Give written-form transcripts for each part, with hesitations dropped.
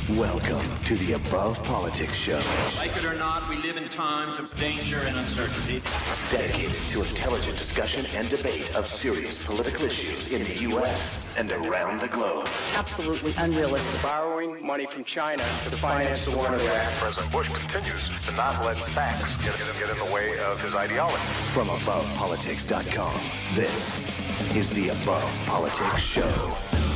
Welcome to the Above Politics Show. Like it or not, we live in times of danger and uncertainty. Dedicated to intelligent discussion and debate of serious political issues in the U.S. and around the globe. Absolutely unrealistic. Borrowing money from China to finance the war in Iraq. President Bush continues to not let facts get in the way of his ideology. From AbovePolitics.com, this is the Above Politics Show.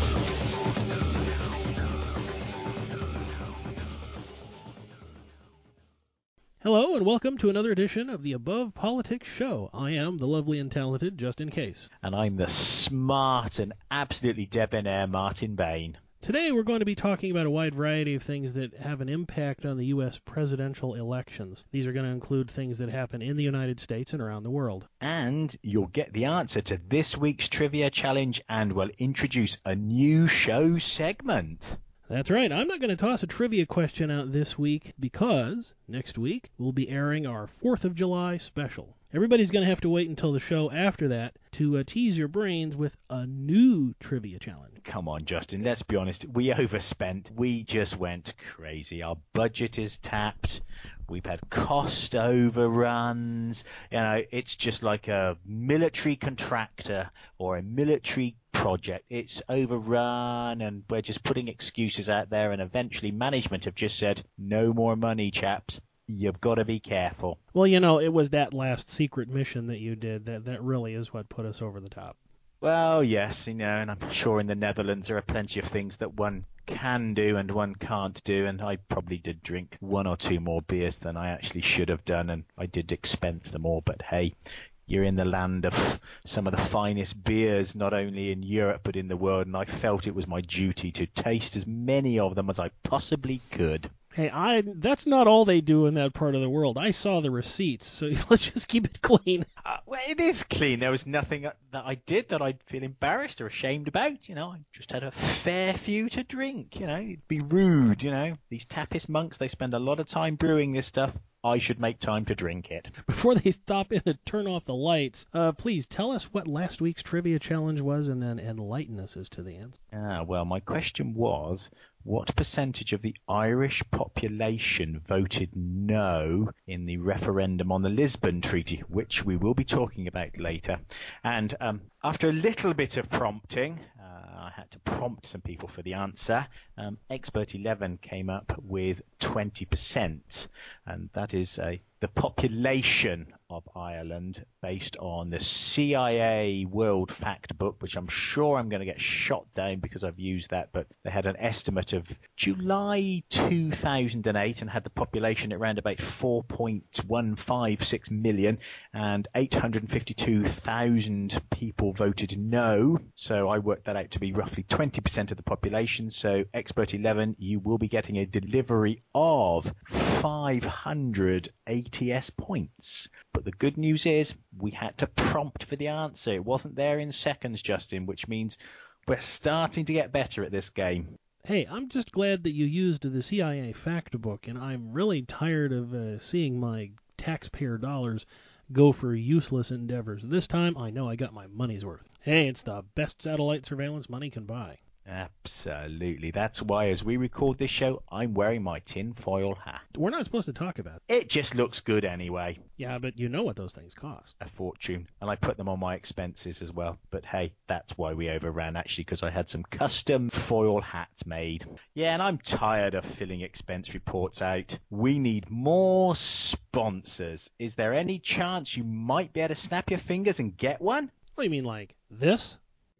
Hello and welcome to another edition of the Above Politics Show. I am the lovely and talented Justin Case. And I'm the smart and absolutely debonair Martin Bain. Today we're going to be talking about a wide variety of things that have an impact on the U.S. presidential elections. These are going to include things that happen in the United States and around the world. And you'll get the answer to this week's trivia challenge, and we'll introduce a new show segment. That's right. I'm not going to toss a trivia question out this week because next week we'll be airing our 4th of July special. Everybody's going to have to wait until the show after that to tease your brains with a new trivia challenge. Come on, Justin, let's be honest. We overspent. We just went crazy. Our budget is tapped. We've had cost overruns. You know, it's just like a military contractor or a military project. It's overrun, and we're just putting excuses out there, and eventually management have just said, no more money, chaps. You've got to be careful. Well, you know, it was that last secret mission that you did that really is what put us over the top. Well, yes, you know, and I'm sure in the Netherlands there are plenty of things that one can do and one can't do, and I probably did drink one or two more beers than I actually should have done, and I did expense them all, but hey, you're in the land of some of the finest beers, not only in Europe but in the world, and I felt it was my duty to taste as many of them as I possibly could. Hey, that's not all they do in that part of the world. I saw the receipts, so let's just keep it clean. Well, it is clean. There was nothing that I did that I'd feel embarrassed or ashamed about. You know, I just had a fair few to drink. You know, it'd be rude. You know, these Tappist monks, they spend a lot of time brewing this stuff. I should make time to drink it. Before they stop in and turn off the lights, please tell us what last week's trivia challenge was and then enlighten us as to the answer. Well, my question was, what percentage of the Irish population voted no in the referendum on the Lisbon Treaty, which we will be talking about later? And after a little bit of prompting, I had to prompt some people for the answer. Expert 11 came up with 20%, and that is the population of Ireland based on the CIA World Fact Book, which I'm sure I'm going to get shot down because I've used that, but they had an estimate of July 2008 and had the population at around about 4.156 million, and 852,000 people voted no, so I worked that out to be roughly 20% of the population. So Expert 11, you will be getting a delivery of 500 ATS points. But the good news is we had to prompt for the answer. It wasn't there in seconds, Justin, which means we're starting to get better at this game. Hey, I'm just glad that you used the CIA fact book, and I'm really tired of seeing my taxpayer dollars go for useless endeavors. This time, I know I got my money's worth. Hey, it's the best satellite surveillance money can buy. Absolutely. That's why as we record this show, I'm wearing my tinfoil hat. We're not supposed to talk about it. It just looks good anyway. Yeah, but you know what those things cost. A fortune. And I put them on my expenses as well. But hey, that's why we overran, actually, because I had some custom foil hats made. Yeah, and I'm tired of filling expense reports out. We need more sponsors. Is there any chance you might be able to snap your fingers and get one? What do you mean, like this?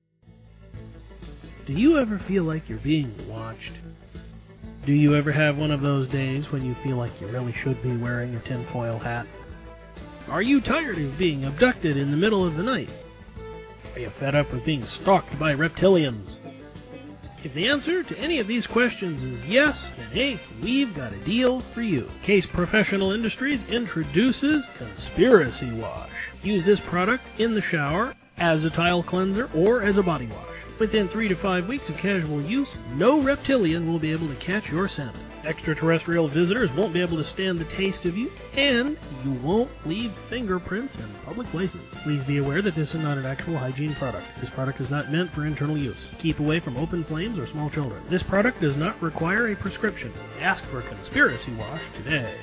Do you ever feel like you're being watched? Do you ever have one of those days when you feel like you really should be wearing a tinfoil hat? Are you tired of being abducted in the middle of the night? Are you fed up with being stalked by reptilians? If the answer to any of these questions is yes, then hey, we've got a deal for you. Case Professional Industries introduces Conspiracy Wash. Use this product in the shower, as a tile cleanser, or as a body wash. Within 3 to 5 weeks of casual use, no reptilian will be able to catch your scent. Extraterrestrial visitors won't be able to stand the taste of you, and you won't leave fingerprints in public places. Please be aware that this is not an actual hygiene product. This product is not meant for internal use. Keep away from open flames or small children. This product does not require a prescription. Ask for Conspiracy Wash today.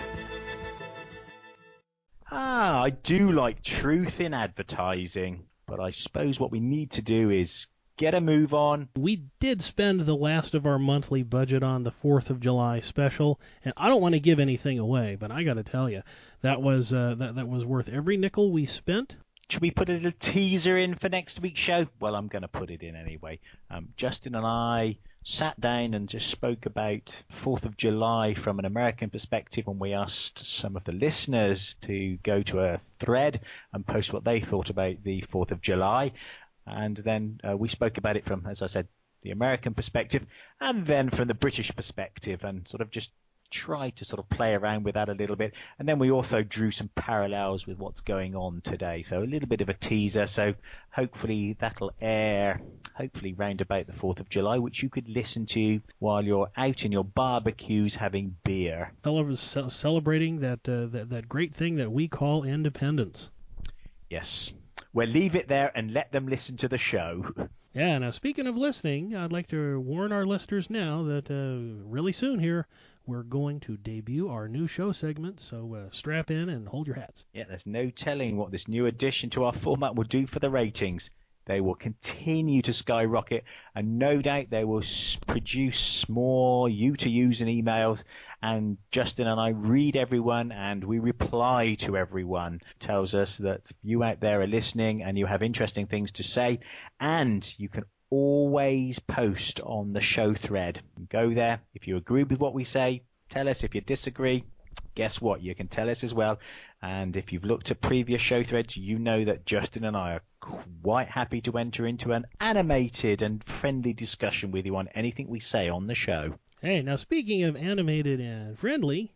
I do like truth in advertising, but I suppose what we need to do is get a move on. We did spend the last of our monthly budget on the 4th of July special, and I don't want to give anything away, but I got to tell you, that was worth every nickel we spent. Should we put a little teaser in for next week's show? Well, I'm going to put it in anyway. Justin and I sat down and just spoke about 4th of July from an American perspective, and we asked some of the listeners to go to a thread and post what they thought about the 4th of July. And then we spoke about it from, as I said, the American perspective, and then from the British perspective, and sort of just tried to sort of play around with that a little bit. And then we also drew some parallels with what's going on today. So a little bit of a teaser. So hopefully that'll air, hopefully round about the 4th of July, which you could listen to while you're out in your barbecues having beer. Celebrating that great thing that we call independence. Yes. Well, leave it there and let them listen to the show. Yeah, now speaking of listening, I'd like to warn our listeners now that really soon here, we're going to debut our new show segment, so strap in and hold your hats. Yeah, there's no telling what this new addition to our format will do for the ratings. They will continue to skyrocket, and no doubt they will produce more you-to-use and emails. And Justin and I read everyone, and we reply to everyone. Tells us that you out there are listening, and you have interesting things to say, and you can always post on the show thread. Go there. If you agree with what we say, tell us. If you disagree, guess what? You can tell us as well. And if you've looked at previous show threads, you know that Justin and I are quite happy to enter into an animated and friendly discussion with you on anything we say on the show. Hey, now speaking of animated and friendly...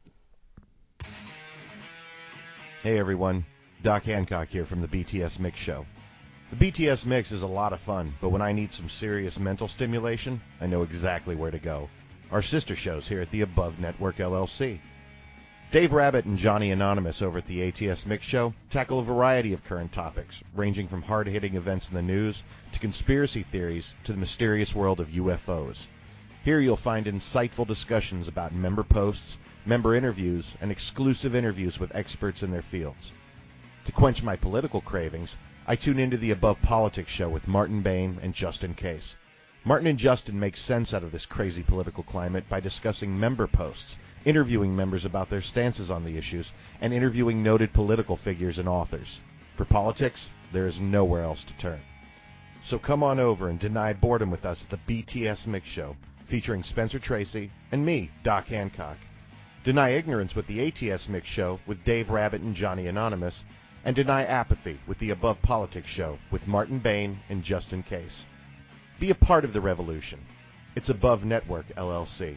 Hey everyone, Doc Hancock here from the BTS Mix Show. The BTS Mix is a lot of fun, but when I need some serious mental stimulation, I know exactly where to go. Our sister shows here at the Above Network LLC. Dave Rabbit and Johnny Anonymous over at the ATS Mix Show tackle a variety of current topics, ranging from hard-hitting events in the news to conspiracy theories to the mysterious world of UFOs. Here you'll find insightful discussions about member posts, member interviews, and exclusive interviews with experts in their fields. To quench my political cravings, I tune into the Above Politics Show with Martin Bain and Justin Case. Martin and Justin make sense out of this crazy political climate by discussing member posts, interviewing members about their stances on the issues, and interviewing noted political figures and authors. For politics, there is nowhere else to turn. So come on over and deny boredom with us at the BTS Mix Show, featuring Spencer Tracy and me, Doc Hancock. Deny ignorance with the ATS Mix Show with Dave Rabbit and Johnny Anonymous, and deny apathy with the Above Politics Show with Martin Bain and Justin Case. Be a part of the revolution. It's Above Network LLC.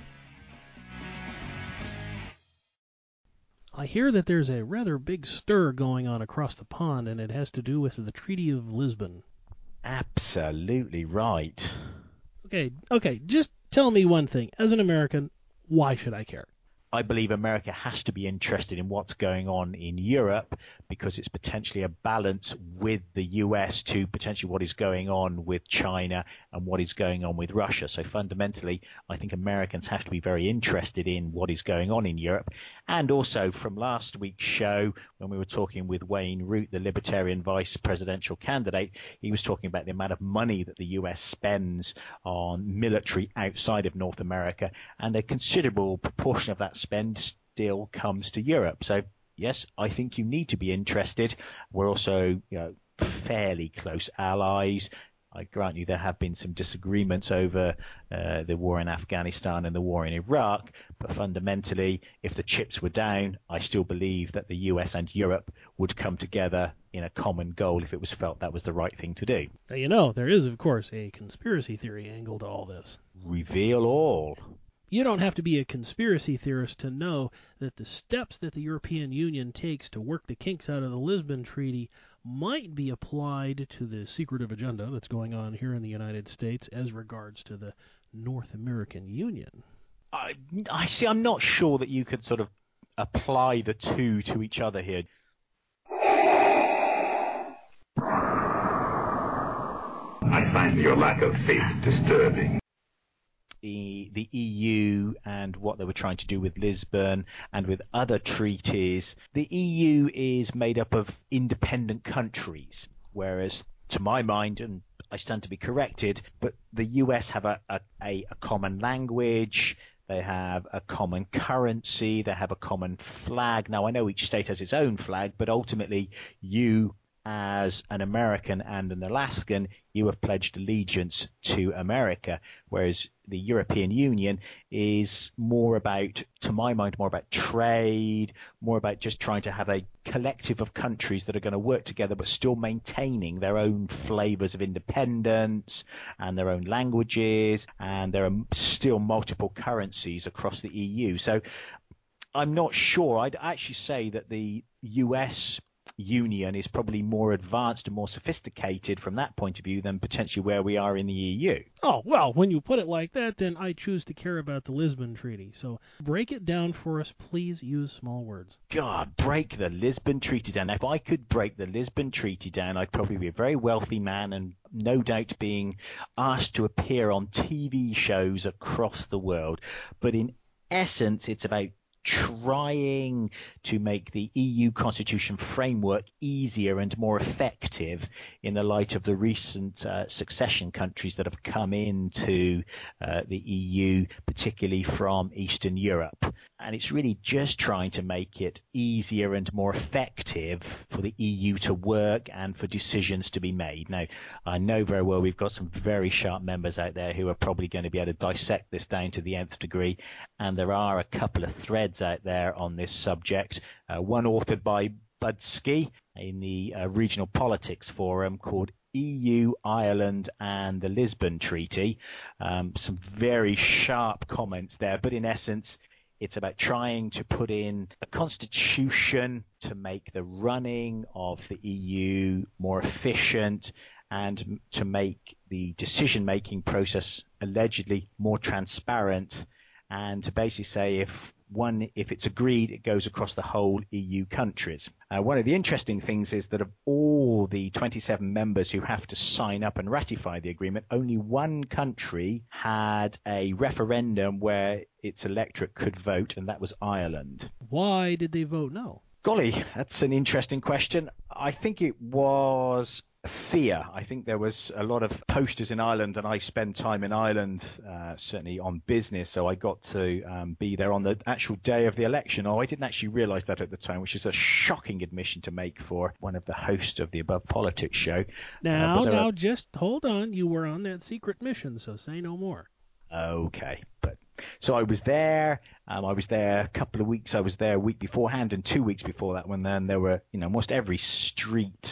I hear that there's a rather big stir going on across the pond, and it has to do with the Treaty of Lisbon. Absolutely right. Okay, just tell me one thing. As an American, why should I care? I believe America has to be interested in what's going on in Europe because it's potentially a balance with the US to potentially what is going on with China and what is going on with Russia. So fundamentally, I think Americans have to be very interested in what is going on in Europe. And also from last week's show, when we were talking with Wayne Root, the Libertarian vice presidential candidate, he was talking about the amount of money that the US spends on military outside of North America, and a considerable proportion of that spend still comes to Europe. So yes, I think you need to be interested. We're also fairly close allies. I grant you there have been some disagreements over the war in Afghanistan and the war in Iraq, but fundamentally, if the chips were down, I still believe that the US and Europe would come together in a common goal if it was felt that was the right thing to do. Now, there is, of course, a conspiracy theory angle to all this. Reveal all. You don't have to be a conspiracy theorist to know that the steps that the European Union takes to work the kinks out of the Lisbon Treaty might be applied to the secretive agenda that's going on here in the United States as regards to the North American Union. I see. I'm not sure that you could sort of apply the two to each other here. I find your lack of faith disturbing. The EU and what they were trying to do with Lisbon and with other treaties, the EU is made up of independent countries, whereas to my mind, and I stand to be corrected, but the US have a common language, they have a common currency, they have a common flag. Now, I know each state has its own flag, but ultimately you, as an American and an Alaskan, you have pledged allegiance to America, whereas the European Union is more about, to my mind, more about trade, more about just trying to have a collective of countries that are going to work together but still maintaining their own flavors of independence and their own languages, and there are still multiple currencies across the EU. So I'm not sure. I'd actually say that the US Union is probably more advanced and more sophisticated from that point of view than potentially where we are in the EU. Oh, well, when you put it like that, then I choose to care about the Lisbon Treaty. So break it down for us. Please use small words. God, break the Lisbon Treaty down. If I could break the Lisbon Treaty down, I'd probably be a very wealthy man and no doubt being asked to appear on TV shows across the world. But in essence, it's about trying to make the EU constitution framework easier and more effective in the light of the recent succession countries that have come into the EU, particularly from Eastern Europe. And it's really just trying to make it easier and more effective for the EU to work and for decisions to be made. Now, I know very well we've got some very sharp members out there who are probably going to be able to dissect this down to the nth degree, and there are a couple of threads out there on this subject, one authored by Budsky in the Regional Politics Forum called EU, Ireland and the Lisbon Treaty. Some very sharp comments there, but in essence it's about trying to put in a constitution to make the running of the EU more efficient and to make the decision-making process allegedly more transparent, and to basically say if it's agreed, it goes across the whole EU countries. One of the interesting things is that of all the 27 members who have to sign up and ratify the agreement, only one country had a referendum where its electorate could vote, and that was Ireland. Why did they vote no? Golly, that's an interesting question. I think it was fear. I think there was a lot of posters in Ireland, and I spend time in Ireland, certainly on business, so I got to be there on the actual day of the election. I didn't actually realise that at the time, which is a shocking admission to make for one of the hosts of the Above Politics show. Now, just hold on. You were on that secret mission, so say no more. Okay, so I was there. I was there a couple of weeks. I was there a week beforehand and 2 weeks before that when then there were, almost every street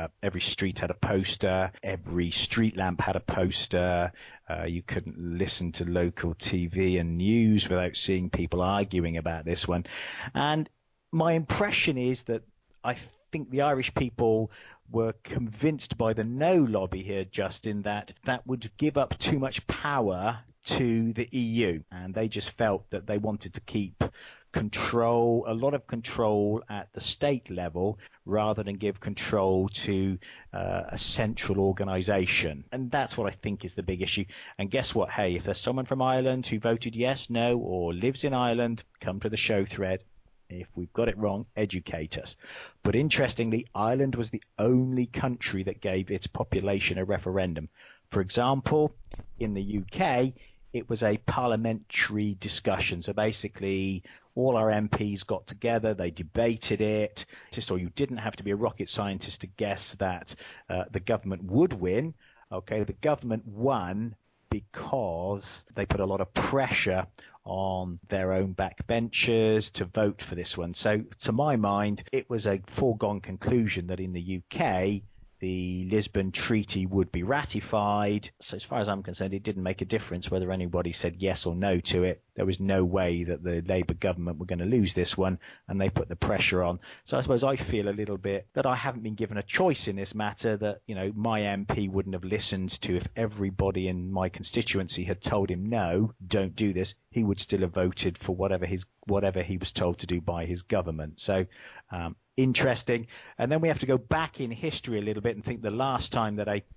had a poster. Every street lamp had a poster. You couldn't listen to local TV and news without seeing people arguing about this one. And my impression is that I think the Irish people were convinced by the no lobby here, Justin, that would give up too much power to the EU, and they just felt that they wanted to keep control, a lot of control at the state level, rather than give control to a central organisation. And that's what I think is the big issue. And guess what? Hey, if there's someone from Ireland who voted yes, no, or lives in Ireland, come to the show thread. If we've got it wrong, educate us. But interestingly, Ireland was the only country that gave its population a referendum. For example, in the UK, it was a parliamentary discussion. So basically, all our MPs got together, they debated it. So you didn't have to be a rocket scientist to guess that the government would win. Okay, the government won because they put a lot of pressure on their own backbenchers to vote for this one. So to my mind, it was a foregone conclusion that in the UK, the Lisbon Treaty would be ratified. So as far as I'm concerned, it didn't make a difference whether anybody said yes or no to it. There was no way that the Labour government were going to lose this one, and they put the pressure on. So I suppose I feel a little bit that I haven't been given a choice in this matter, that, you know, my MP wouldn't have listened to if everybody in my constituency had told him, no, don't do this. He would still have voted for whatever he was told to do by his government. So interesting. And then we have to go back in history a little bit and think the last time that a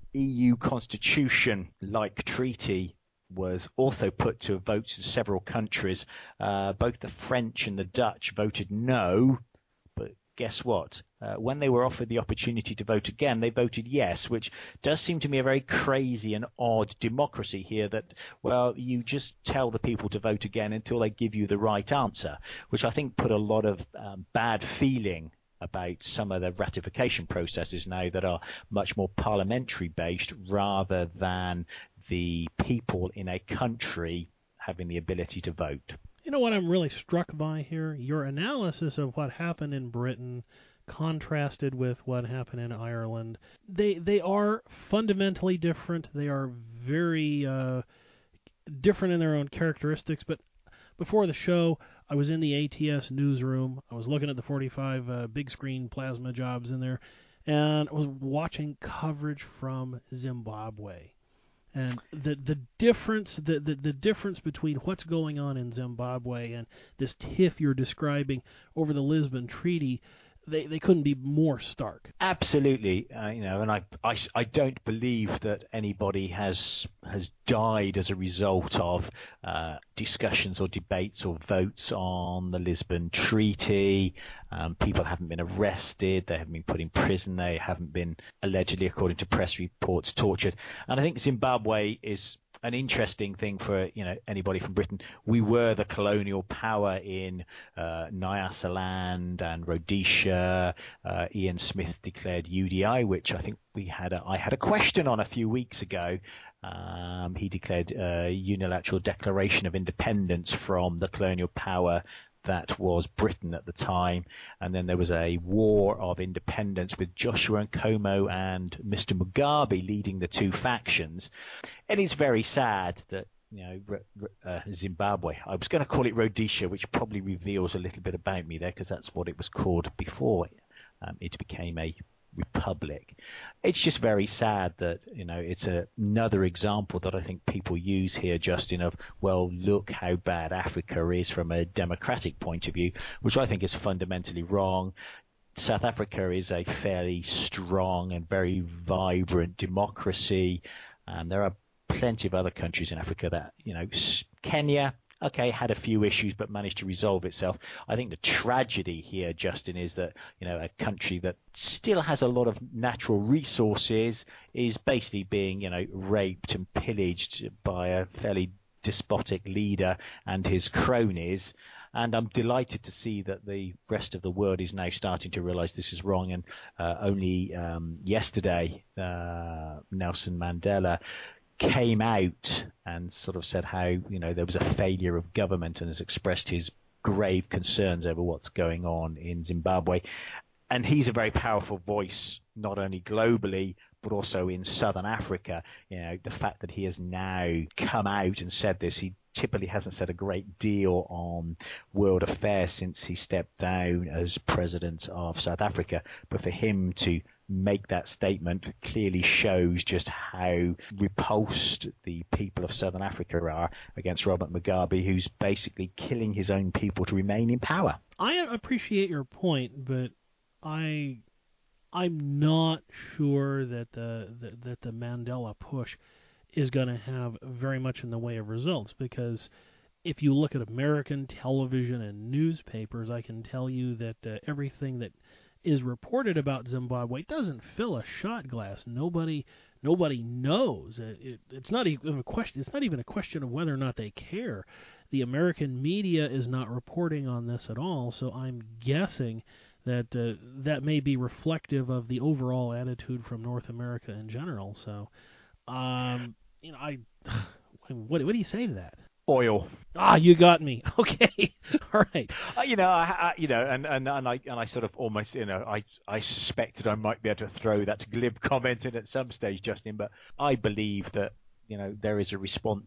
EU constitution-like treaty was also put to a vote in several countries. Both the French and the Dutch voted no, but guess what? When they were offered the opportunity to vote again, they voted yes, which does seem to me a very crazy and odd democracy here that, well, you just tell the people to vote again until they give you the right answer, which I think put a lot of bad feeling about some of the ratification processes now that are much more parliamentary based rather than the people in a country having the ability to vote. You know what I'm really struck by here? Your analysis of what happened in Britain contrasted with what happened in Ireland. They are fundamentally different. They are very different in their own characteristics. But before the show, I was in the ATS newsroom. I was looking at the 45 big screen plasma jobs in there, and I was watching coverage from Zimbabwe. And the difference between what's going on in Zimbabwe and this tiff you're describing over the Lisbon Treaty, they couldn't be more stark. Absolutely, and I don't believe that anybody has died as a result of discussions or debates or votes on the Lisbon Treaty. People haven't been arrested, they haven't been put in prison, they haven't been allegedly, according to press reports, tortured. And I think Zimbabwe is an interesting thing for anybody from Britain. We were the colonial power in Nyasaland and Rhodesia. Ian Smith declared UDI, which I think I had a question on a few weeks ago. He declared a unilateral declaration of independence from the colonial power that was Britain at the time, and then there was a war of independence with Joshua Nkomo and Mr. Mugabe leading the two factions. And it's very sad that Zimbabwe, I was going to call it Rhodesia, which probably reveals a little bit about me there, because that's what it was called before it became a republic. It's just very sad that it's another example that I think people use here, Justin, of, well, look how bad Africa is from a democratic point of view, which I think is fundamentally wrong. South Africa is a fairly strong and very vibrant democracy. There are plenty of other countries in Africa that, Kenya, okay, had a few issues but managed to resolve itself. I think the tragedy here, Justin, is that, a country that still has a lot of natural resources is basically being, raped and pillaged by a fairly despotic leader and his cronies. And I'm delighted to see that the rest of the world is now starting to realize this is wrong. And only yesterday, Nelson Mandela came out and sort of said how, there was a failure of government, and has expressed his grave concerns over what's going on in Zimbabwe. And he's a very powerful voice, not only globally, but also in Southern Africa. The fact that he has now come out and said this, he typically hasn't said a great deal on world affairs since he stepped down as president of South Africa. But for him to make that statement clearly shows just how repulsed the people of Southern Africa are against Robert Mugabe, who's basically killing his own people to remain in power. I appreciate your point, but I'm not sure that the Mandela push is going to have very much in the way of results, because if you look at American television and newspapers, I can tell you that everything that is reported about Zimbabwe doesn't fill a shot glass. Nobody knows. It's not even a question. It's not even a question of whether or not they care. The American media is not reporting on this at all. So I'm guessing that that may be reflective of the overall attitude from North America in general. So, what do you say to that? Oil. Ah, you got me. Okay. All right. I sort of almost, I suspected I might be able to throw that glib comment in at some stage, Justin, but I believe that, there is a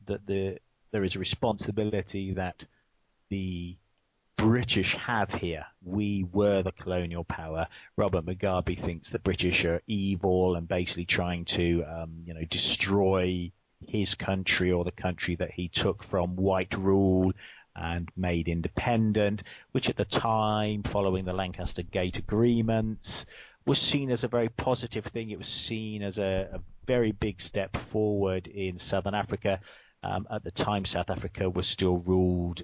responsibility that the British have here. We were the colonial power. Robert Mugabe thinks the British are evil and basically trying to, destroy his country, or the country that he took from white rule and made independent, which at the time, following the Lancaster Gate agreements, was seen as a very positive thing. It was seen as a very big step forward in Southern Africa. At the time, South Africa was still ruled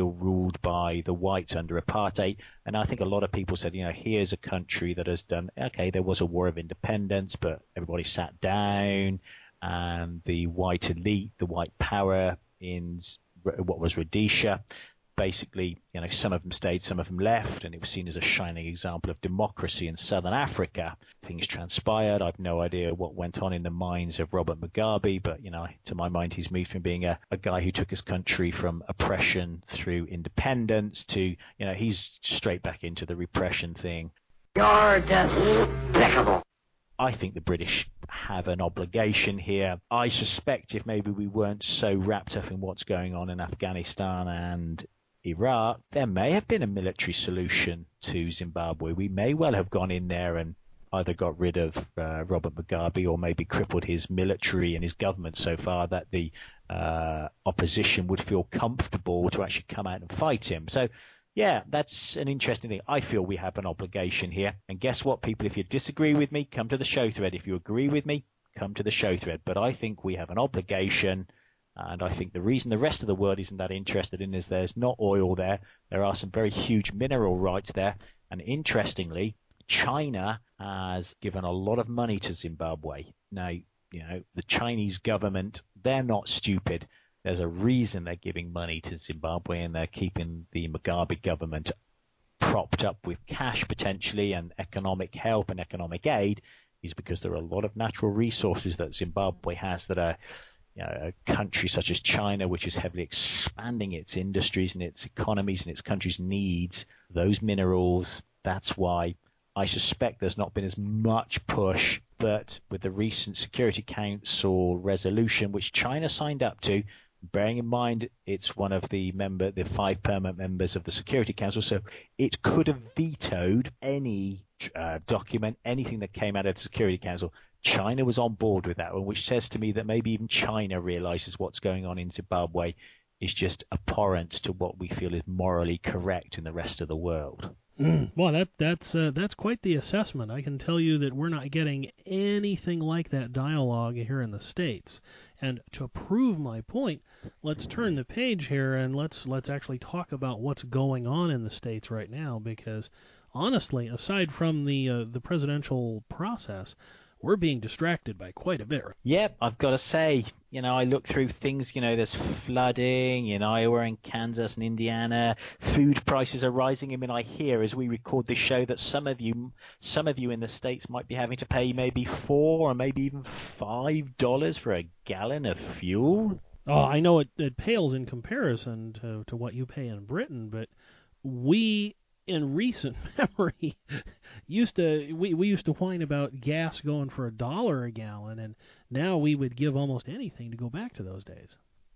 by the whites under apartheid, and I think a lot of people said, here's a country that has done okay. There was a war of independence, but everybody sat down, and the white elite, the white power in what was Rhodesia, basically, some of them stayed, some of them left, and it was seen as a shining example of democracy in Southern Africa. Things transpired. I've no idea what went on in the minds of Robert Mugabe, but, to my mind, he's moved from being a guy who took his country from oppression through independence to, he's straight back into the repression thing. You're despicable. I think the British have an obligation here. I suspect if maybe we weren't so wrapped up in what's going on in Afghanistan and Iraq, there may have been a military solution to Zimbabwe. We may well have gone in there and either got rid of Robert Mugabe or maybe crippled his military and his government so far that the opposition would feel comfortable to actually come out and fight him. So, yeah, that's an interesting thing. I feel we have an obligation here. And guess what, people? If you disagree with me, come to the show thread. If you agree with me, come to the show thread. But I think we have an obligation, and I think the reason the rest of the world isn't that interested in is there's not oil there. There are some very huge mineral rights there. And interestingly, China has given a lot of money to Zimbabwe. Now, the Chinese government, they're not stupid. There's a reason they're giving money to Zimbabwe, and they're keeping the Mugabe government propped up with cash potentially and economic help and economic aid, is because there are a lot of natural resources that Zimbabwe has that are, a country such as China, which is heavily expanding its industries and its economies and its country's needs, those minerals. That's why I suspect there's not been as much push, but with the recent Security Council resolution, which China signed up to, bearing in mind it's one of the 5 permanent members of the Security Council, so it could have vetoed any document, anything that came out of the Security Council. China was on board with that one, which says to me that maybe even China realizes what's going on in Zimbabwe is just abhorrent to what we feel is morally correct in the rest of the world. Well, that's quite the assessment. I can tell you that we're not getting anything like that dialogue here in the States. And to prove my point, let's turn the page here and let's actually talk about what's going on in the States right now. Because honestly, aside from the presidential process, we're being distracted by quite a bit. Yep, I've got to say, I look through things, there's flooding in Iowa and Kansas and Indiana. Food prices are rising. I mean, I hear as we record this show that some of you in the States might be having to pay maybe $4 or maybe even $5 for a gallon of fuel. Oh, I know it pales in comparison to what you pay in Britain, but we, in recent memory, we used to whine about gas going for $1 a gallon, and now we would give almost anything to go back to those days.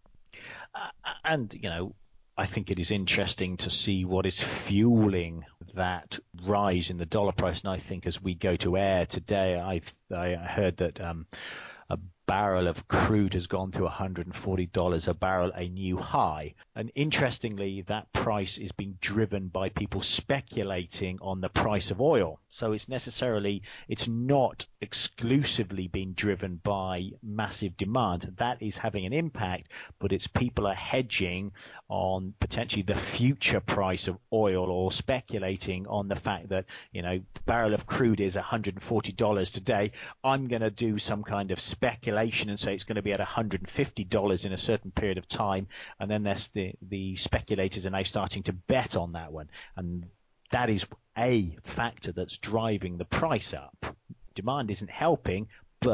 And I think it is interesting to see what is fueling that rise in the dollar price. And I think as we go to air today, I heard that a barrel of crude has gone to $140 a barrel, a new high. And interestingly, that price is being driven by people speculating on the price of oil. So it's not exclusively being driven by massive demand. That is having an impact, but it's people are hedging on potentially the future price of oil, or speculating on the fact that, the barrel of crude is $140 today. I'm going to do some kind of speculation and say it's going to be at $150 in a certain period of time, and then there's the speculators are now starting to bet on that one, and that is a factor that's driving the price up. Demand isn't helping, but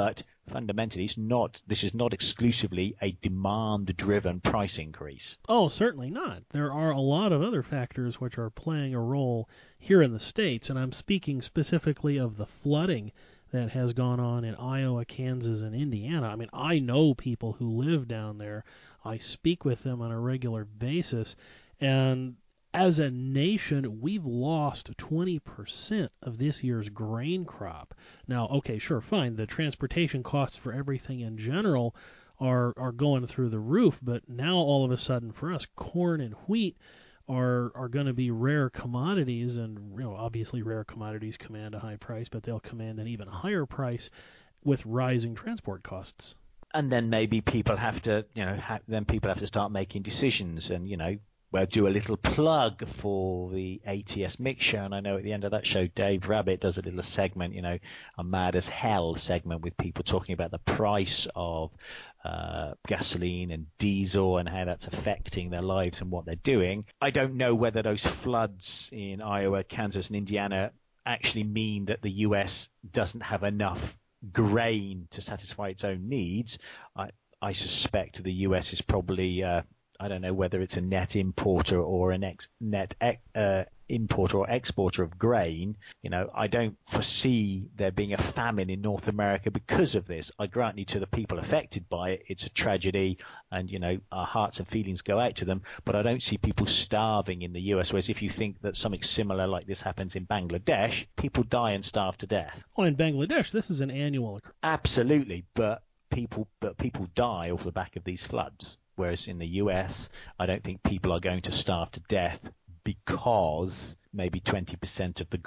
fundamentally, this is not exclusively a demand-driven price increase. Oh, certainly not. There are a lot of other factors which are playing a role here in the States, and I'm speaking specifically of the flooding that has gone on in Iowa, Kansas, and Indiana. I mean, I know people who live down there. I speak with them on a regular basis, and as a nation, we've lost 20% of this year's grain crop. Now, okay, sure, fine. The transportation costs for everything in general are going through the roof, but now all of a sudden for us, corn and wheat are going to be rare commodities, and obviously rare commodities command a high price, but they'll command an even higher price with rising transport costs. And then maybe people have to, start making decisions, and we'll do a little plug for the ATS Mix Show, and I know at the end of that show, Dave Rabbit does a little segment, a Mad as Hell segment with people talking about the price of gasoline and diesel and how that's affecting their lives and what they're doing. I don't know whether those floods in Iowa, Kansas, and Indiana actually mean that the U.S. doesn't have enough grain to satisfy its own needs. I suspect the U.S. is probably I don't know whether it's a net importer or a net importer or exporter of grain. I don't foresee there being a famine in North America because of this. I grant you, to the people affected by it, it's a tragedy, and our hearts and feelings go out to them. But I don't see people starving in the US. Whereas if you think that something similar like this happens in Bangladesh, people die and starve to death. Oh, in Bangladesh, this is an annual occurrence. Absolutely, but people die off the back of these floods. Whereas in the US, I don't think people are going to starve to death because maybe 20% of the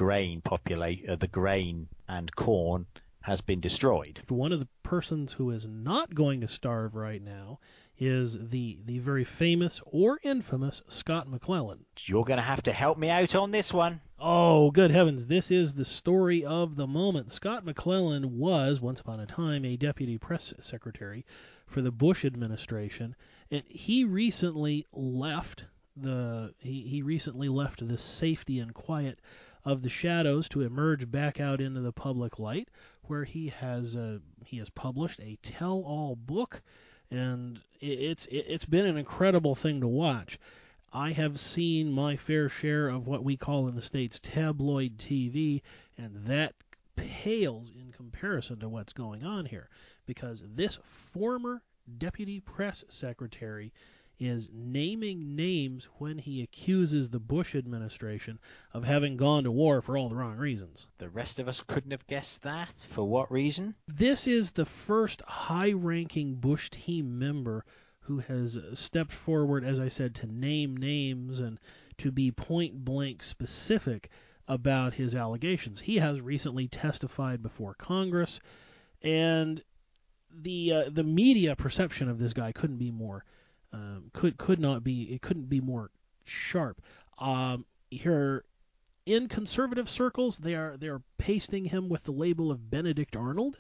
grain and corn has been destroyed. One of the persons who is not going to starve right now is the very famous or infamous Scott McClellan. You're going to have to help me out on this one. Oh, good heavens, this is the story of the moment. Scott McClellan was, once upon a time, a deputy press secretary for the Bush administration, and he recently left the safety and quiet of the shadows to emerge back out into the public light, where he has published a tell-all book, and it's been an incredible thing to watch. I have seen my fair share of what we call in the States tabloid TV, and that pales in comparison to what's going on here, because this former deputy press secretary is naming names when he accuses the Bush administration of having gone to war for all the wrong reasons. The rest of us couldn't have guessed that. For what reason? This is the first high-ranking Bush team member who has stepped forward, as I said, to name names and to be point-blank specific about his allegations. He has recently testified before Congress, and the media perception of this guy couldn't be more couldn't be more sharp. Here in conservative circles, they're pasting him with the label of Benedict Arnold.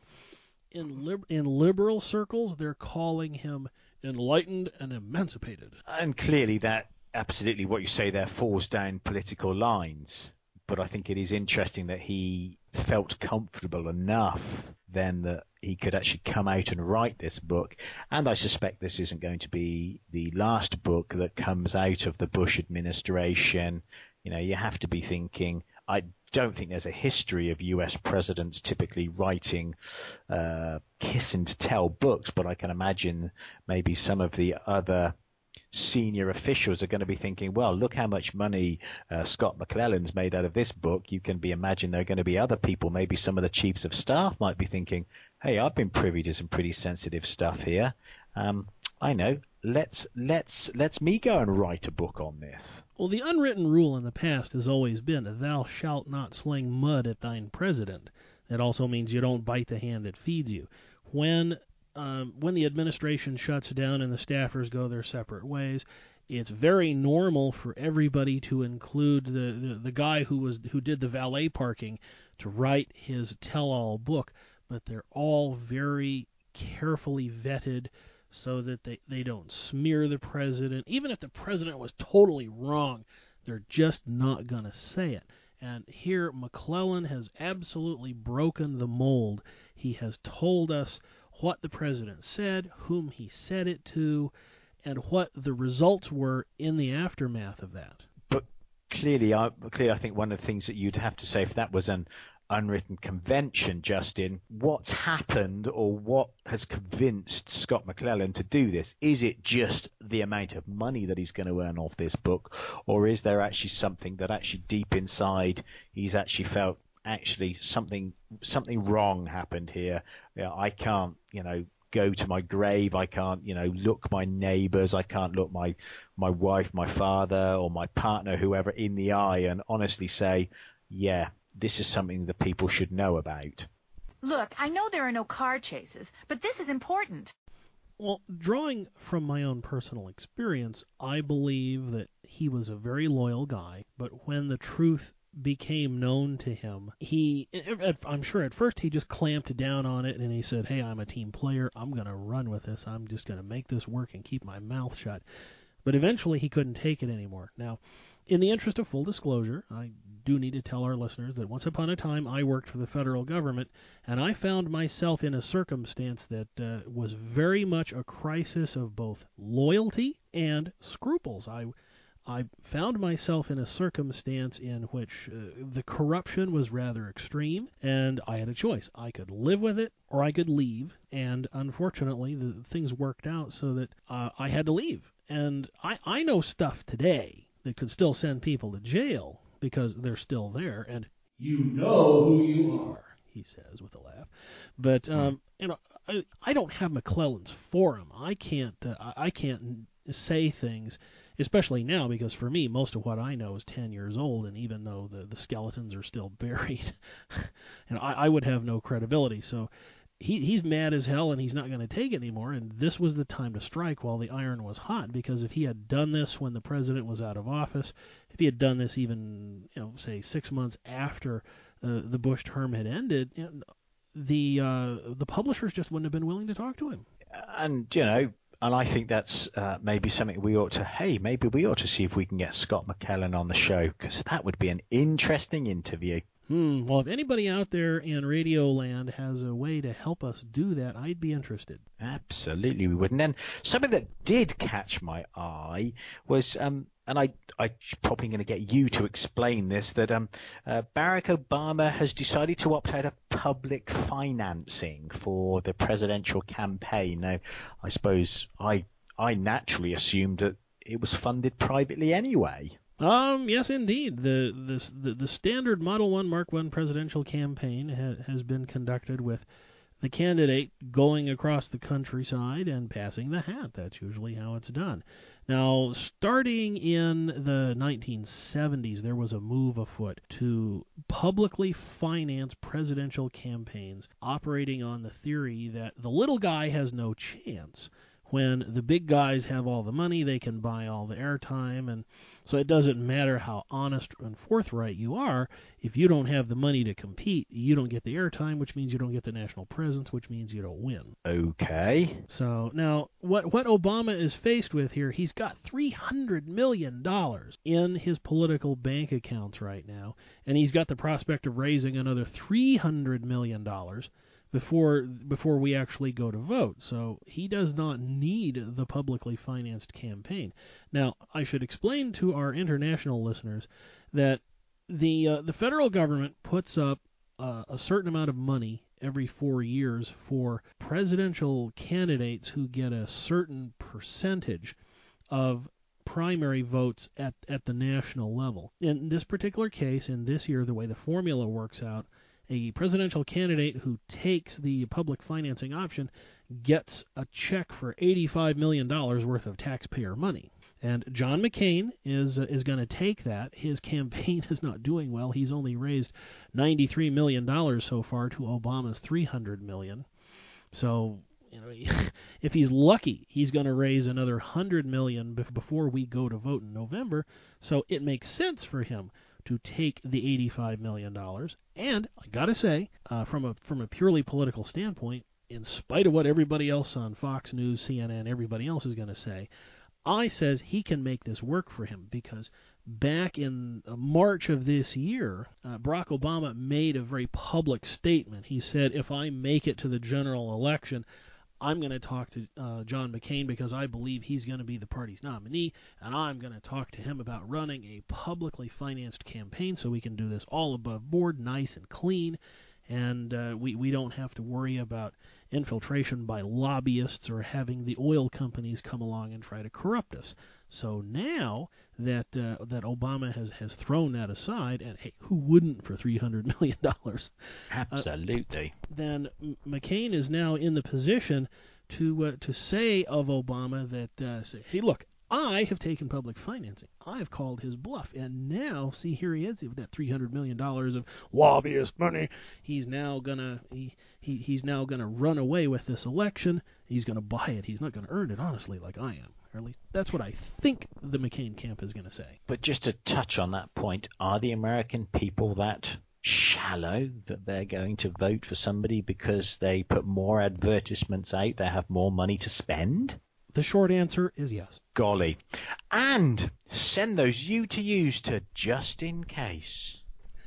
In liberal circles, they're calling him enlightened and emancipated. And clearly that absolutely what you say there falls down political lines. But I think it is interesting that he felt comfortable enough then that he could actually come out and write this book. And I suspect this isn't going to be the last book that comes out of the Bush administration. You have to be thinking, I don't think there's a history of US presidents typically writing kiss and tell books, but I can imagine maybe some of the other senior officials are going to be thinking, well, look how much money Scott McClellan's made out of this book. You can imagine there are going to be other people, maybe some of the chiefs of staff might be thinking, hey, I've been privy to some pretty sensitive stuff here. I know, let's me go and write a book on this. Well, the unwritten rule in the past has always been, thou shalt not sling mud at thine president. That also means you don't bite the hand that feeds you. When the administration shuts down and the staffers go their separate ways, it's very normal for everybody to include the guy who did the valet parking to write his tell-all book, but they're all very carefully vetted so that they don't smear the president. Even if the president was totally wrong, they're just not going to say it. And here McClellan has absolutely broken the mold. He has told us what the president said, whom he said it to, and what the results were in the aftermath of that. But clearly, I think one of the things that you'd have to say, if that was an unwritten convention, Justin, what's happened or what has convinced Scott McClellan to do this? Is it just the amount of money that he's going to earn off this book, or is there actually something that actually deep inside he's actually felt actually something wrong happened here? I can't, go to my grave. I can't, look my neighbours. I can't look my wife, my father, or my partner, whoever, in the eye and honestly say, yeah, this is something that people should know about. Look, I know there are no car chases, but this is important. Well, drawing from my own personal experience, I believe that he was a very loyal guy, but when the truth became known to him, I'm sure at first he just clamped down on it and he said, hey, I'm a team player. I'm going to run with this. I'm just going to make this work and keep my mouth shut. But eventually he couldn't take it anymore. Now, in the interest of full disclosure, I do need to tell our listeners that once upon a time I worked for the federal government, and I found myself in a circumstance that was very much a crisis of both loyalty and scruples. I found myself in a circumstance in which the corruption was rather extreme, and I had a choice. I could live with it, or I could leave, and unfortunately the things worked out so that I had to leave. And I know stuff today that could still send people to jail because they're still there, and you know who you are, he says with a laugh. But I don't have McClellan's forum. I can't say things, especially now, because for me most of what I know is 10 years old, and even though the skeletons are still buried, I would have no credibility. So he's mad as hell, and he's not going to take it anymore, and this was the time to strike while the iron was hot, because if he had done this when the president was out of office, if he had done this even, say 6 months after the Bush term had ended, the publishers just wouldn't have been willing to talk to him. And, and I think that's maybe something we ought to see if we can get Scott McClellan on the show, because that would be an interesting interview. Well, if anybody out there in Radio Land has a way to help us do that, I'd be interested. Absolutely, we would. And then something that did catch my eye was, and I'm probably going to get you to explain this, that Barack Obama has decided to opt out of public financing for the presidential campaign. Now, I suppose I naturally assumed that it was funded privately anyway. Yes, indeed. The standard Model 1 Mark I presidential campaign has been conducted with the candidate going across the countryside and passing the hat. That's usually how it's done. Now, starting in the 1970s, there was a move afoot to publicly finance presidential campaigns, operating on the theory that the little guy has no chance. When the big guys have all the money, they can buy all the airtime, and so it doesn't matter how honest and forthright you are. If you don't have the money to compete, you don't get the airtime, which means you don't get the national presence, which means you don't win. Okay. So now, what Obama is faced with here, he's got $300 million in his political bank accounts right now, and he's got the prospect of raising another $300 million before we actually go to vote. So he does not need the publicly financed campaign. Now, I should explain to our international listeners that the federal government puts up a certain amount of money every 4 years for presidential candidates who get a certain percentage of primary votes at the national level. In this particular case, in this year, the way the formula works out, a presidential candidate who takes the public financing option gets a check for $85 million worth of taxpayer money. And John McCain is going to take that. His campaign is not doing well. He's only raised $93 million so far to Obama's $300 million. So, if he's lucky, he's going to raise another $100 million before we go to vote in November. So it makes sense for him to take the $85 million. And I gotta say, from a purely political standpoint, in spite of what everybody else on Fox News, CNN, everybody else is going to say, I says he can make this work for him because back in March of this year, Barack Obama made a very public statement. He said, if I make it to the general election, I'm going to talk to John McCain because I believe he's going to be the party's nominee, and I'm going to talk to him about running a publicly financed campaign so we can do this all above board, nice and clean, and we don't have to worry about infiltration by lobbyists or having the oil companies come along and try to corrupt us. So now that Obama has thrown that aside, and hey, who wouldn't for $300 million? Absolutely. Then McCain is now in the position to say of Obama that, say, hey, look, I have taken public financing. I've called his bluff. And now, see, here he is with that $300 million of lobbyist money. He's now gonna he's now gonna run away with this election. He's gonna buy it. He's not gonna earn it, honestly, like I am. Or at least that's what I think the McCain camp is gonna say. But just to touch on that point, are the American people that shallow that they're going to vote for somebody because they put more advertisements out, they have more money to spend? The short answer is yes. Golly. And send those U2Us to just in case.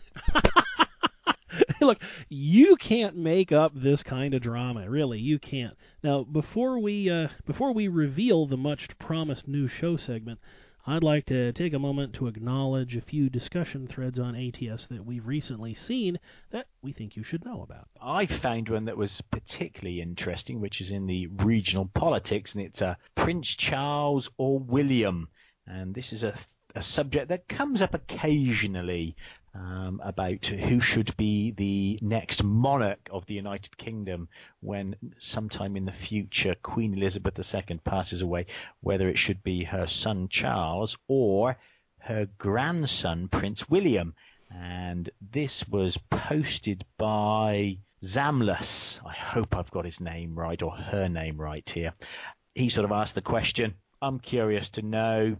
Look, you can't make up this kind of drama. Really, you can't. Now, before we reveal the much-promised new show segment, I'd like to take a moment to acknowledge a few discussion threads on ATS that we've recently seen that we think you should know about. I found one that was particularly interesting, which is in the regional politics, and it's Prince Charles or William. And this is a subject that comes up occasionally about who should be the next monarch of the United Kingdom when sometime in the future Queen Elizabeth II passes away, whether it should be her son Charles or her grandson Prince William. And this was posted by Zamlus. I hope I've got his name right or her name right here. He sort of asked the question, I'm curious to know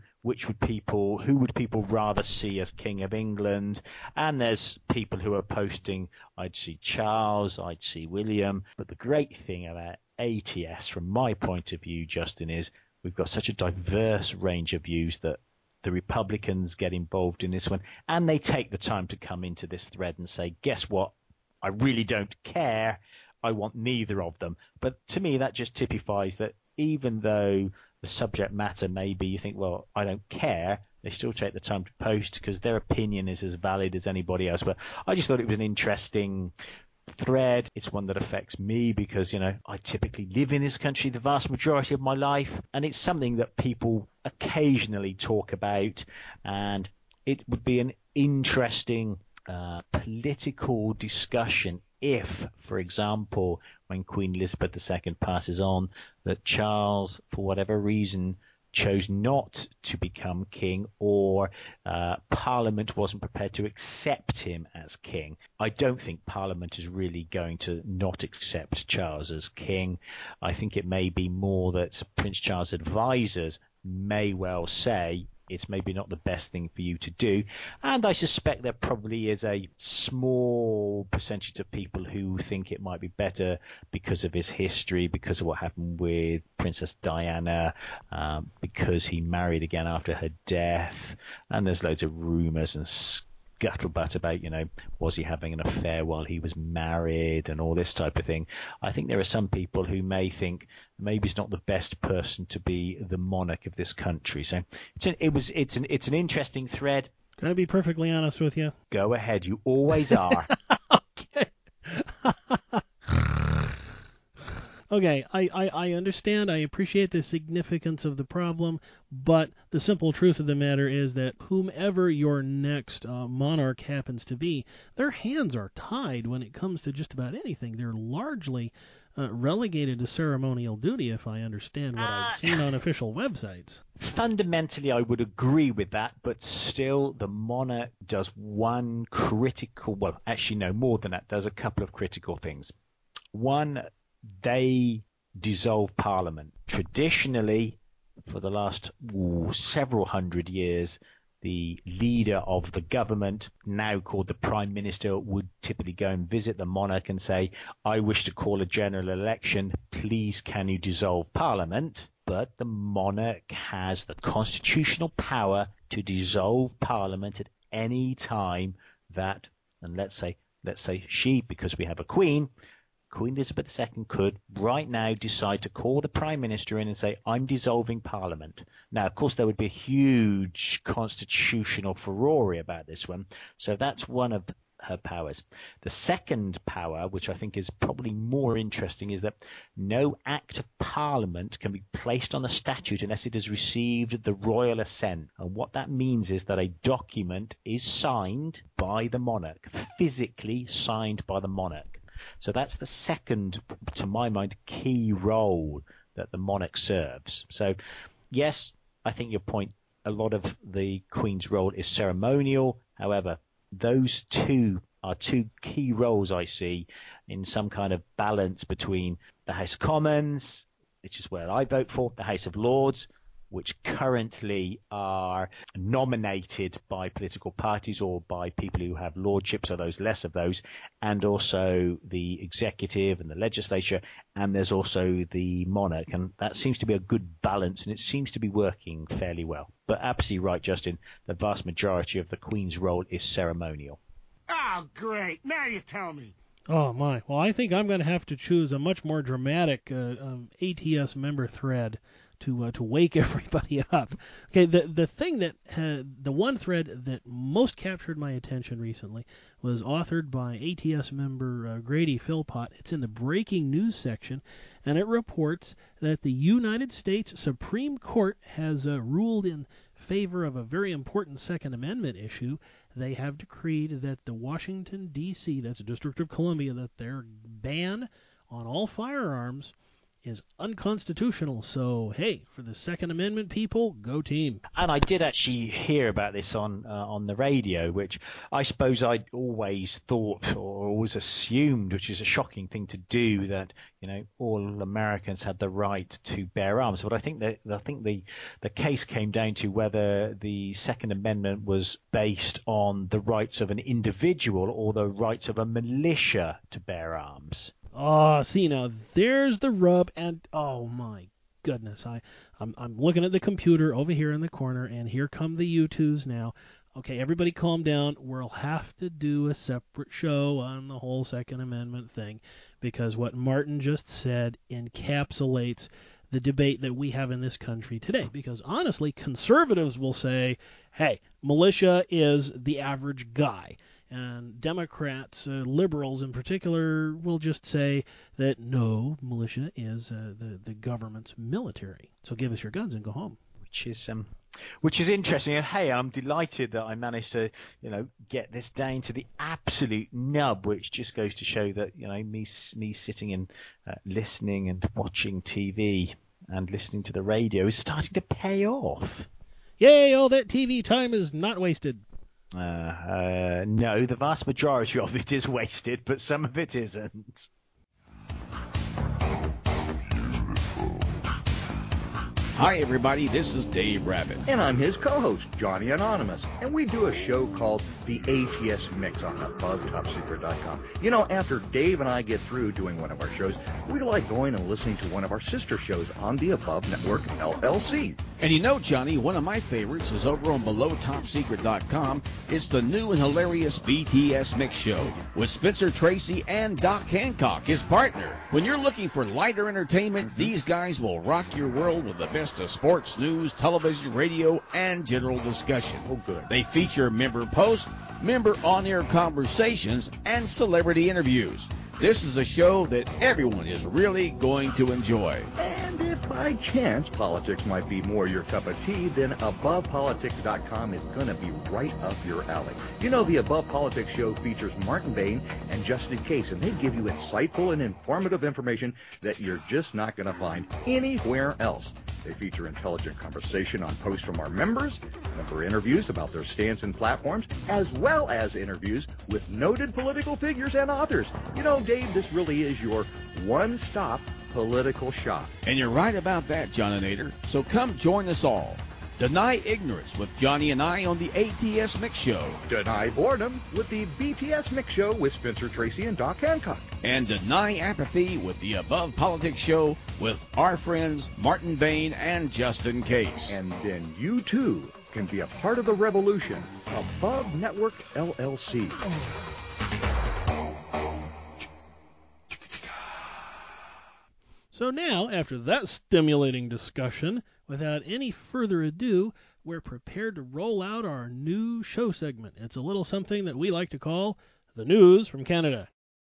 who would people rather see as King of England? And there's people who are posting, I'd see Charles, I'd see William. But the great thing about ATS, from my point of view, Justin, is we've got such a diverse range of views that the Republicans get involved in this one, and they take the time to come into this thread and say, guess what? I really don't care. I want neither of them. But to me, that just typifies that even though the subject matter may be, you think, well, I don't care, they still take the time to post because their opinion is as valid as anybody else. But I just thought it was an interesting thread. It's one that affects me because, I typically live in this country the vast majority of my life, and it's something that people occasionally talk about, and it would be an interesting political discussion if, for example, when Queen Elizabeth II passes on, that Charles, for whatever reason, chose not to become king, or Parliament wasn't prepared to accept him as king. I don't think Parliament is really going to not accept Charles as king. I think it may be more that Prince Charles' advisors may well say it's maybe not the best thing for you to do. And I suspect there probably is a small percentage of people who think it might be better because of his history, because of what happened with Princess Diana, because he married again after her death. And there's loads of rumours and scuttlebutt about, was he having an affair while he was married and all this type of thing. I think there are some people who may think maybe he's not the best person to be the monarch of this country. So it's an interesting thread. Can I be perfectly honest with you? Go ahead. You always are. Okay. Okay, I understand, I appreciate the significance of the problem, but the simple truth of the matter is that whomever your next monarch happens to be, their hands are tied when it comes to just about anything. They're largely relegated to ceremonial duty, if I understand what I've seen on official websites. Fundamentally, I would agree with that, but still the monarch does one critical, well, actually no, more than that, does a couple of critical things. One, they dissolve Parliament. Traditionally, for the last several hundred years, the leader of the government, now called the Prime Minister, would typically go and visit the monarch and say, I wish to call a general election, please can you dissolve Parliament? but the monarch has the constitutional power to dissolve Parliament at any time that, and let's say she, because we have a Queen Elizabeth II could right now decide to call the Prime Minister in and say, I'm dissolving Parliament. Now, of course, there would be a huge constitutional furore about this one. So that's one of her powers. The second power, which I think is probably more interesting, is that no act of Parliament can be placed on the statute unless it has received the royal assent. And what that means is that a document is signed by the monarch, physically signed by the monarch. So that's the second, to my mind, key role that the monarch serves. So, yes, I think your point, a lot of the Queen's role is ceremonial. However, those two are two key roles I see in some kind of balance between the House of Commons, which is where I vote for, the House of Lords, which currently are nominated by political parties or by people who have lordships, or those less of those, and also the executive and the legislature, and there's also the monarch. And that seems to be a good balance, and it seems to be working fairly well. But absolutely right, Justin, the vast majority of the Queen's role is ceremonial. Oh, great. Now you tell me. Oh, my. Well, I think I'm going to have to choose a much more dramatic ATS member thread to wake everybody up. Okay, the thing that the one thread that most captured my attention recently was authored by ATS member Grady Philpott. It's in the breaking news section, and it reports that the United States Supreme Court has ruled in favor of a very important Second Amendment issue. They have decreed that the Washington, D.C., that's the District of Columbia, that their ban on all firearms is unconstitutional. So, hey, for the Second Amendment people, go team. And I did actually hear about this on the radio, which I suppose I'd always thought or always assumed, which is a shocking thing to do, that, you know, all Americans had the right to bear arms. But I think the case came down to whether the Second Amendment was based on the rights of an individual or the rights of a militia to bear arms. Oh, see, now there's the rub, and oh my goodness, I'm looking at the computer over here in the corner, and here come the U2s now. Okay, everybody calm down. We'll have to do a separate show on the whole Second Amendment thing, because what Martin just said encapsulates the debate that we have in this country today. Because honestly, conservatives will say, hey, militia is the average guy. And Democrats, liberals in particular, will just say that no, militia is the government's military. So give us your guns and go home. Which is interesting. And hey, I'm delighted that I managed to, get this down to the absolute nub, which just goes to show that, me sitting and listening and watching TV and listening to the radio is starting to pay off. Yay! All that TV time is not wasted. No, the vast majority of it is wasted, but some of it isn't. Hi, everybody. This is Dave Rabbit. And I'm his co-host, Johnny Anonymous. And we do a show called The ATS Mix on AboveTopSecret.com. After Dave and I get through doing one of our shows, we like going and listening to one of our sister shows on the Above Network, LLC. And Johnny, one of my favorites is over on BelowTopSecret.com. It's the new and hilarious BTS Mix Show with Spencer Tracy and Doc Hancock, his partner. When you're looking for lighter entertainment, these guys will rock your world with the best of sports, news, television, radio, and general discussion. Oh, good. They feature member posts, member on-air conversations, and celebrity interviews. This is a show that everyone is really going to enjoy. And if by chance politics might be more your cup of tea, then AbovePolitics.com is going to be right up your alley. The Above Politics show features Martin Bain and Justin Case, and they give you insightful and informative information that you're just not going to find anywhere else. They feature intelligent conversation on posts from our members, member interviews about their stance and platforms, as well as interviews with noted political figures and authors. Dave, this really is your one-stop political shop. And you're right about that, John and Nader. So come join us all. Deny Ignorance with Johnny and I on the ATS Mix Show. Deny Boredom with the BTS Mix Show with Spencer Tracy and Doc Hancock. And Deny Apathy with the Above Politics Show with our friends Martin Bain and Justin Case. And then you too can be a part of the revolution. Above Network LLC. So now, after that stimulating discussion, without any further ado, we're prepared to roll out our new show segment. It's a little something that we like to call the News from Canada.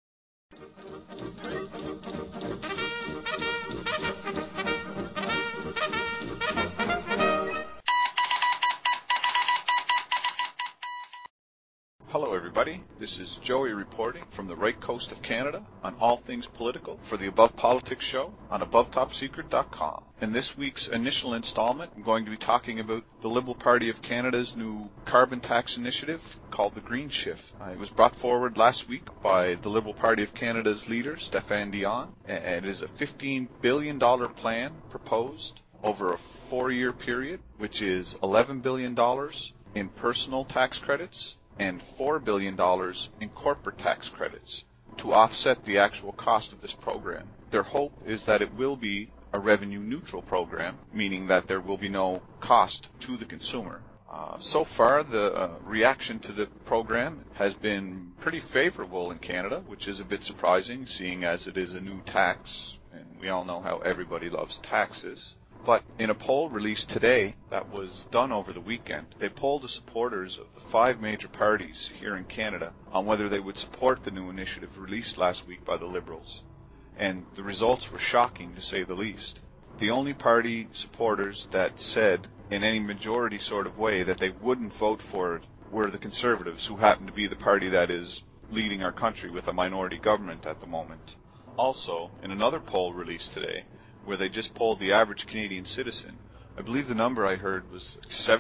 Hello everybody, this is Joey reporting from the right coast of Canada on all things political for the Above Politics Show on AboveTopSecret.com. In this week's initial installment, I'm going to be talking about the Liberal Party of Canada's new carbon tax initiative called the Green Shift. It was brought forward last week by the Liberal Party of Canada's leader, Stéphane Dion, and it is a $15 billion plan proposed over a 4-year period, which is $11 billion in personal tax credits and $4 billion in corporate tax credits to offset the actual cost of this program. Their hope is that it will be a revenue neutral program, meaning that there will be no cost to the consumer. So far, the reaction to the program has been pretty favorable in Canada, which is a bit surprising, seeing as it is a new tax, and we all know how everybody loves taxes. But in a poll released today that was done over the weekend, they polled the supporters of the 5 major parties here in Canada on whether they would support the new initiative released last week by the Liberals. And the results were shocking, to say the least. The only party supporters that said in any majority sort of way that they wouldn't vote for it were the Conservatives, who happen to be the party that is leading our country with a minority government at the moment. Also, in another poll released today, where they just polled the average Canadian citizen, I believe the number I heard was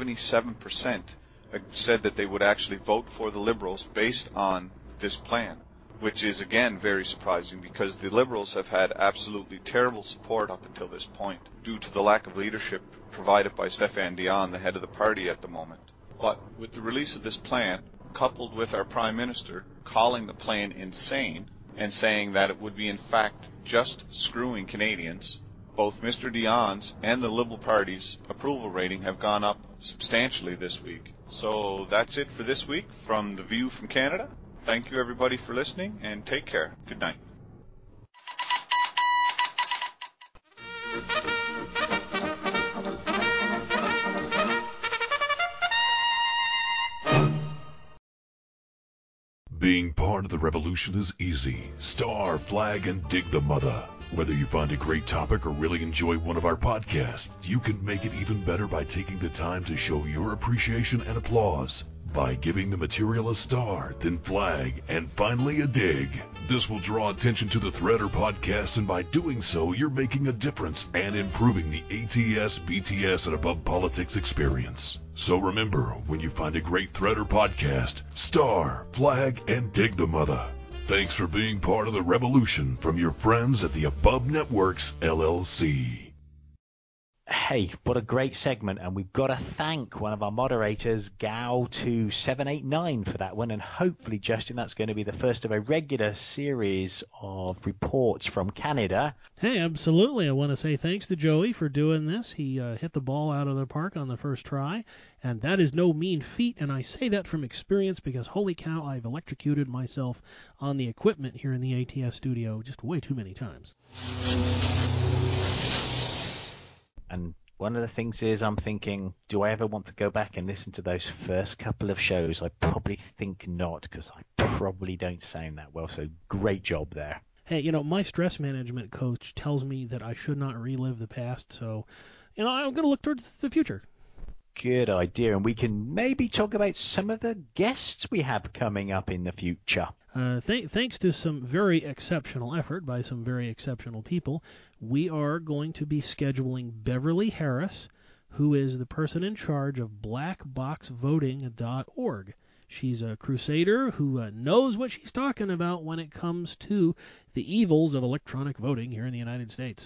77% said that they would actually vote for the Liberals based on this plan, which is again very surprising because the Liberals have had absolutely terrible support up until this point due to the lack of leadership provided by Stéphane Dion, the head of the party at the moment. But with the release of this plan, coupled with our Prime Minister calling the plan insane and saying that it would be in fact just screwing Canadians, both Mr. Dion's and the Liberal Party's approval rating have gone up substantially this week. So that's it for this week from The View from Canada. Thank you everybody for listening, and take care. Good night. Being part of the revolution is easy. Star, flag, and dig the mother. Whether you find a great topic or really enjoy one of our podcasts, you can make it even better by taking the time to show your appreciation and applause by giving the material a star, then flag, and finally a dig. This will draw attention to the thread or podcast, and by doing so, you're making a difference and improving the ATS, BTS, and Above Politics experience. So remember, when you find a great thread or podcast, star, flag, and dig the mother. Thanks for being part of the revolution from your friends at the Above Networks, LLC. Hey, what a great segment, and we've got to thank one of our moderators, Gal2789, for that one, and hopefully, Justin, that's going to be the first of a regular series of reports from Canada. Hey, absolutely. I want to say thanks to Joey for doing this. He hit the ball out of the park on the first try, and that is no mean feat, and I say that from experience because, holy cow, I've electrocuted myself on the equipment here in the ATS studio just way too many times. And one of the things is I'm thinking, do I ever want to go back and listen to those first couple of shows? I probably think not, because I probably don't sound that well, so great job there. Hey, my stress management coach tells me that I should not relive the past, so, I'm going to look towards the future. Good idea, and we can maybe talk about some of the guests we have coming up in the future. Thanks to some very exceptional effort by some very exceptional people, we are going to be scheduling Beverly Harris, who is the person in charge of blackboxvoting.org. She's a crusader who knows what she's talking about when it comes to the evils of electronic voting here in the United States.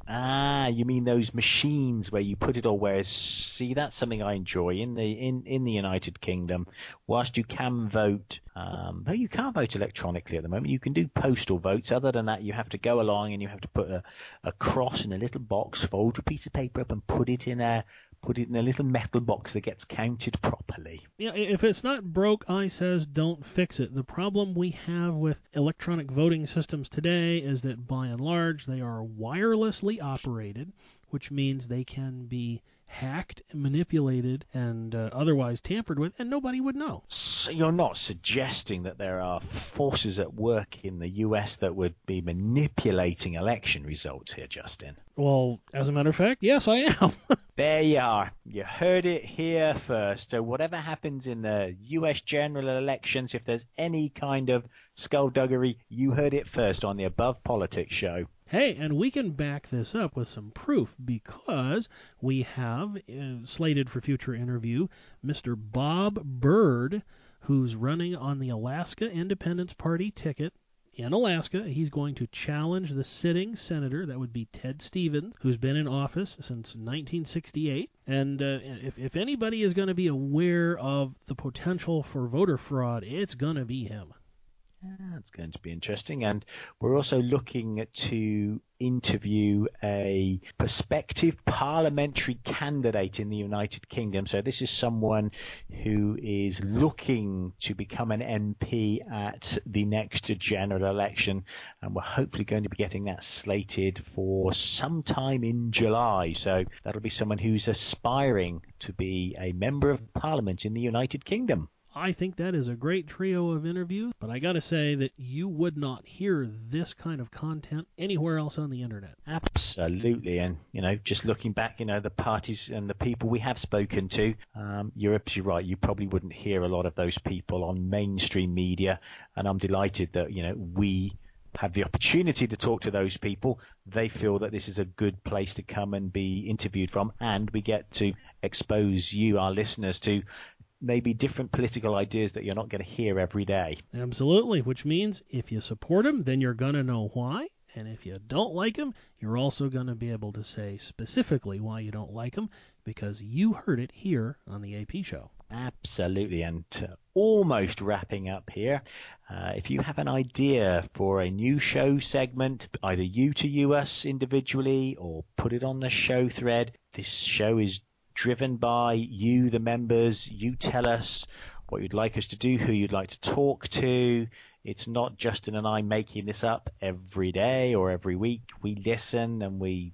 Ah, you mean those machines where you put it all? Where, see, that's something I enjoy in the United Kingdom. Whilst you can vote, but you can't vote electronically at the moment. You can do postal votes. Other than that, you have to go along and you have to put a cross in a little box, fold a piece of paper up, and put it in a little metal box that gets counted properly. Yeah, if it's not broke, I says don't fix it. The problem we have with electronic voting systems today is that by and large they are wirelessly operated, which means they can be hacked, manipulated, and otherwise tampered with, and nobody would know. So you're not suggesting that there are forces at work in the US that would be manipulating election results here, Justin? Well, as a matter of fact, yes, I am. There you are. You heard it here first. So whatever happens in the US general elections, if there's any kind of skullduggery, you heard it first on the Above Politics show. Hey, and we can back this up with some proof because we have slated for future interview Mr. Bob Byrd, who's running on the Alaska Independence Party ticket. In Alaska, he's going to challenge the sitting senator, that would be Ted Stevens, who's been in office since 1968. And if anybody is going to be aware of the potential for voter fraud, it's going to be him. That's going to be interesting. And we're also looking to interview a prospective parliamentary candidate in the United Kingdom. So this is someone who is looking to become an MP at the next general election. And we're hopefully going to be getting that slated for sometime in July. So that'll be someone who's aspiring to be a member of Parliament in the United Kingdom. I think that is a great trio of interviews, but I got to say that you would not hear this kind of content anywhere else on the internet. Absolutely, and just looking back, the parties and the people we have spoken to, you're absolutely right. You probably wouldn't hear a lot of those people on mainstream media, and I'm delighted that we have the opportunity to talk to those people. They feel that this is a good place to come and be interviewed from, and we get to expose you, our listeners, to maybe different political ideas that you're not going to hear every day. Absolutely, which means if you support them, then you're going to know why. And if you don't like them, you're also going to be able to say specifically why you don't like them, because you heard it here on the AP show. Absolutely. And almost wrapping up here, if you have an idea for a new show segment, either you to us individually or put it on the show thread, this show is driven by you, the members. You tell us what you'd like us to do, who you'd like to talk to. It's not Justin and I making this up every day or every week. We listen and we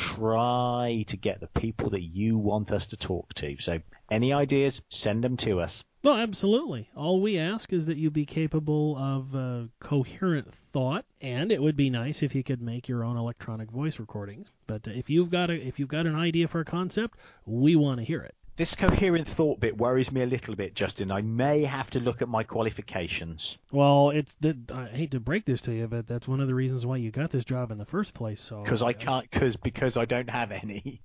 try to get the people that you want us to talk to. So any ideas, send them to us. Well, absolutely. All we ask is that you be capable of coherent thought, and it would be nice if you could make your own electronic voice recordings. But if you've got an idea for a concept, we want to hear it. This coherent thought bit worries me a little bit, Justin. I may have to look at my qualifications. Well, I hate to break this to you, but that's one of the reasons why you got this job in the first place. So because I don't have any.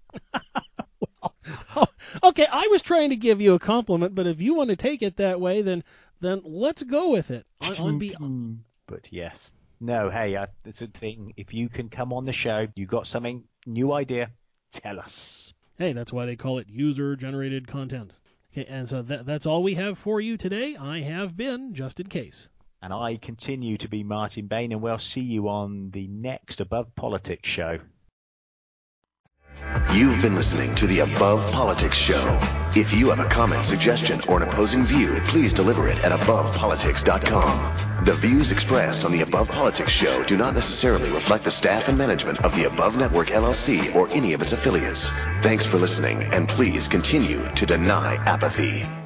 Okay, I was trying to give you a compliment, but if you want to take it that way, then let's go with it. But yes. No, hey, it's a thing. If you can come on the show, you got something, new idea, tell us. Hey, that's why they call it user-generated content. Okay, and so that's all we have for you today. I have been Justin Case. And I continue to be Martin Bain, and we'll see you on the next Above Politics show. You've been listening to the Above Politics show. If you have a comment, suggestion, or an opposing view, please deliver it at AbovePolitics.com. The views expressed on the Above Politics show do not necessarily reflect the staff and management of the Above Network LLC or any of its affiliates. Thanks for listening, and please continue to deny apathy.